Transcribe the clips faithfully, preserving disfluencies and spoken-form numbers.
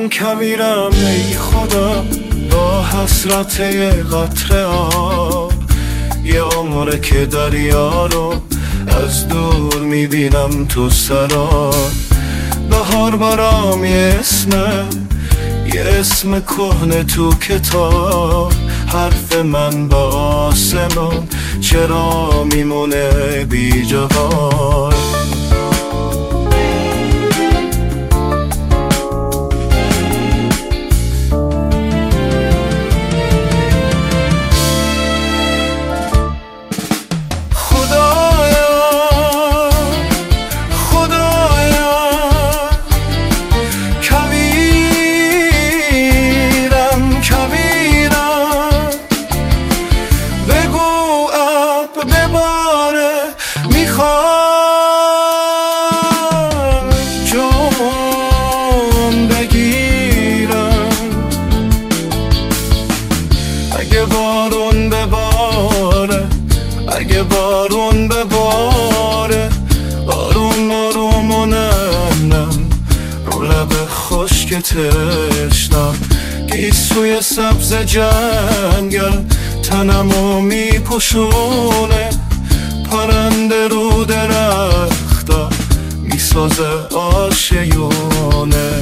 کبیرم ای خدا با حسرت یه قطره آب، یه عمره که دریا رو از دور میبینم تو سرا. بهار برام یه اسمه، یه اسم کهنه تو کتاب، حرف من با آسمون چرا میمونه بی جواب. اگه بارون بباره، اگه بارون بباره، آروم آروم و نم نم رو لب خشک تشنم. گیسوی سبز جنگل تنمو میپوشونه، پرنده رو درختا میسازه آشیونه.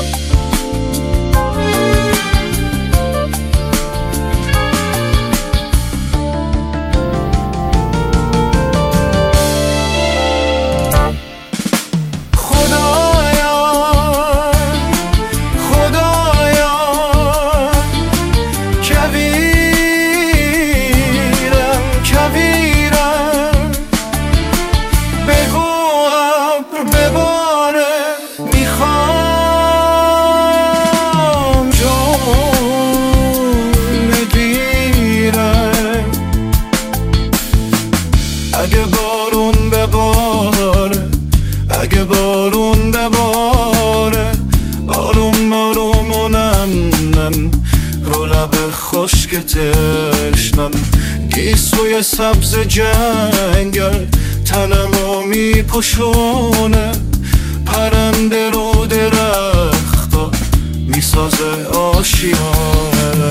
اگه بارون بباره، اگه بارون بباره، آروم آروم و نم نم رو لب خشک تشنم. گیسوی سبز جنگل تنمو میپوشونه، پرنده رو درختا میسازه آشیانه.